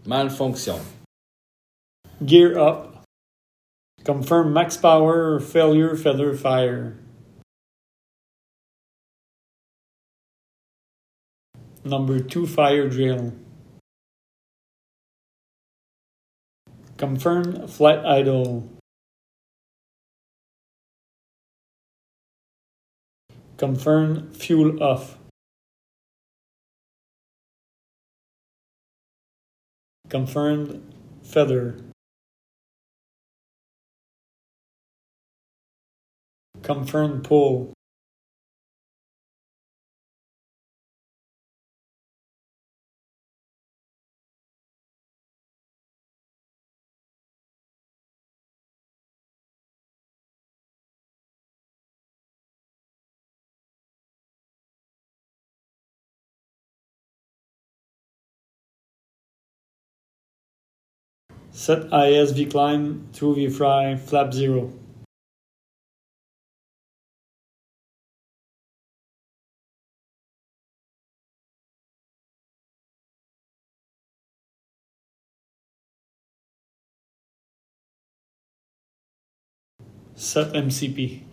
Malfonction. Gear up. Confirm max power, failure, feather, fire. Number 2 fire drill. Confirm flight idle. Confirm fuel off. Confirmed feather. Confirmed pull. Set ISV climb through VFry flap 0. Set MCP.